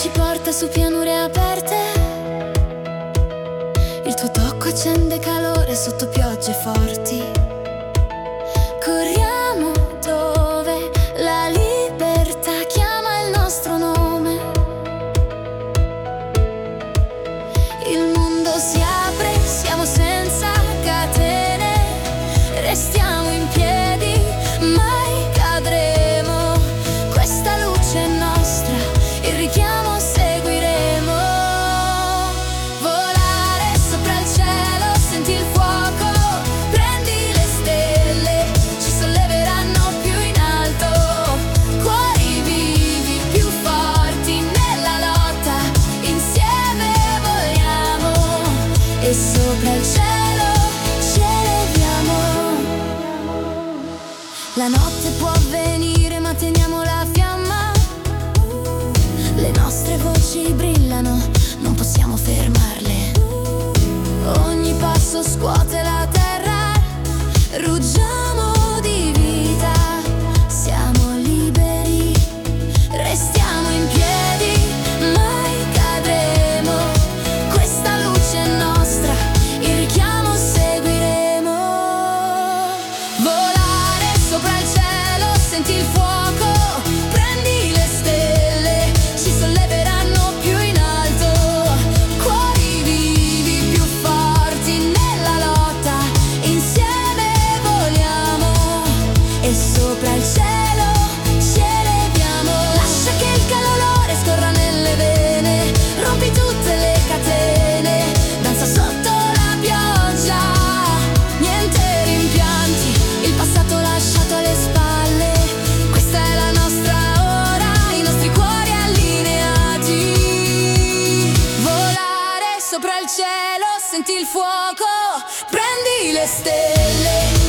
ci porta su pianure aperte. Il tuo tocco accende calore sotto piogge forti. Corriamo dove la libertà chiama il nostro nome. Il mondo si apre, siamo senza catene, restiamo in piedi, mai cadremo. Questa luce è nostra, il richiamo seguiremo. Volare sopra il cielo, senti il fuoco, prendi le stelle, ci solleveranno più in alto. Cuori vivi, più forti nella lotta, insieme vogliamo. E sopra il cielo ci eleviamo. La notte può venire ma teniamo la fiamma. Le nostre voci brillano, non possiamo fermarle. Ogni passo scuote la terra, ruggiamo di vita. Siamo liberi, restiamo in piedi, mai cadremo. Questa luce è nostra, il richiamo seguiremo. Volare sopra il cielo, senti il fuoco, prendi le stelle, ci solleveranno più in alto. Cuori vivi, più forti nella lotta, insieme voliamo. E sopra il cielo ci eleviamo. Lascia che il calore scorra nelle vene, rompi tutte le catene, danza sotto la pioggia, niente rimpianti, il passato lasciato alle spalle. Questa è la nostra ora, i nostri cuori allineati. Volare sopra il cielo, senti il fuoco, prendi le stelle,